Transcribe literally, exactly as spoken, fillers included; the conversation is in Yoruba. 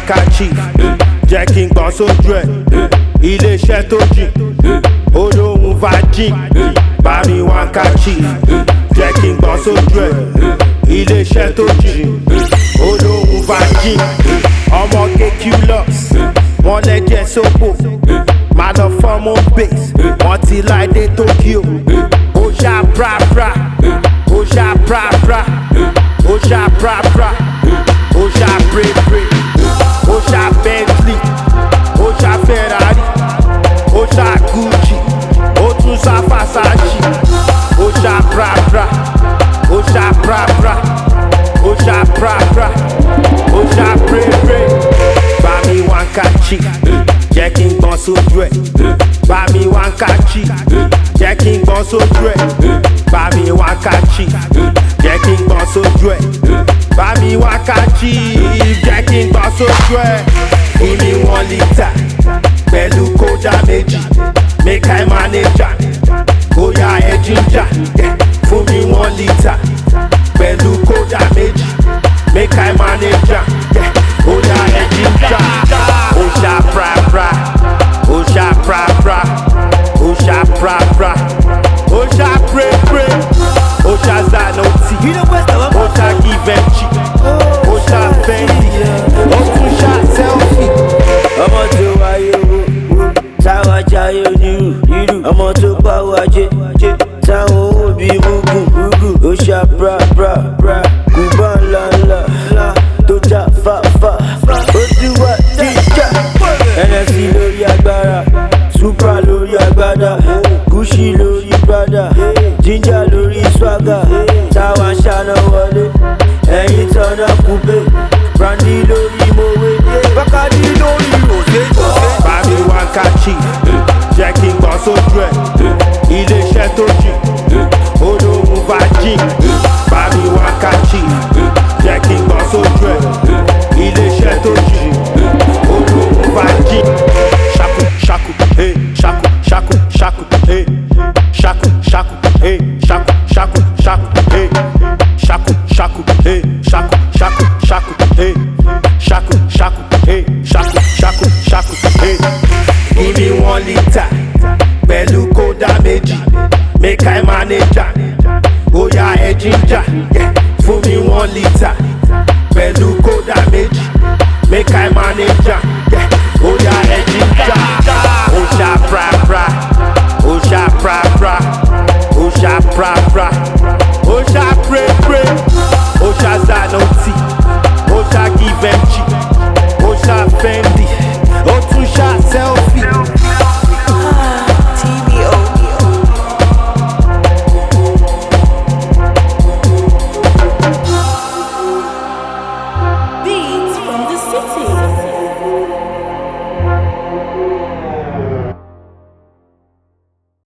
handkerchief jẹ́ kí n gbọ́n sójú ẹ̀ iléeṣẹ́ tó jìn olóhùn virgin bá mi handkerchief jẹ́ kí n gbọ́n sójú ẹ̀ iléeṣẹ́ tó jìn olóhùn virgin ọmọge culus wọ́n lẹ́jẹ̀ sóbò máa lọ fọ́mọ base wọ́n ti láìdé Tokyo ó ṣá prapra ó ṣá prapra ó ṣá prapra ó ṣá prepre ó ṣá Bentley ó ṣá Ferrari ó ṣá Gucci ó tún ṣá Versace ó ṣá prapra ó ṣá prapra ó ṣá prapra ó ṣá prepre bá mi handkerchief jẹ́ kí n gbọ́n sójú ẹ̀ bá mi handkerchief jẹ́ kí n gbọ́n sójú ẹ̀ bá mi handkerchief jẹ́ kí n gbọ́n sójú ẹ̀ bá mi handkerchief jẹ́ kí n gbọ́n sójú ẹ̀ fún mi one litre pẹ̀lú kódà méjì make I manage am bóyá ẹ ginger fún mi one litre pẹ̀lú kódà méjì make I manage am bóyá ẹ ginger. Osha prapra, Osha prapra, Osha prapra, Osha pre pre, Osha Zanotti, Osha Givenchy, Osha Fendi, Osha selfie. Ọmọ tó wáyé wo, táwa jayé onírú, ọmọ tó bá wájé, táwọn òbí mugun, Osha prapra, kùbá ńlá ńlá, tó já fàfà, ó ti wá jíjà. N S C lórí agbára, Supra lórí agbada, Gucci lórí Prada, Ginger lórí swagger, táwa ń ṣáná wọlé, ẹ̀yin tọ́nà kúpé, Brandy lórí mowé, Bacardi lórí rosé. Bá mi handkerchief jẹ́ kí n gbọ́n sójú ẹ̀ iléeṣẹ́ tó jìn olóhùn virgin bá mi handkerchief jẹ́ kí n gbọ́n sójú ẹ̀ iléeṣẹ́ tó jìn olóhùn virgin. Shaku shaku hey shaku shaku shaku hey shaku shaku hey shaku shaku shaku hey shaku shaku hey shaku shaku shaku hey shaku shaku hey shaku shaku shaku hey. Give me one litre pẹ̀lú kódà méjì make I manage am bóyá ẹ ginger fún mi one litre pẹ̀lú kódà méjì make I manage am bóyá ẹ ginger. Osha prapra, Osha prapra, Osha prapra.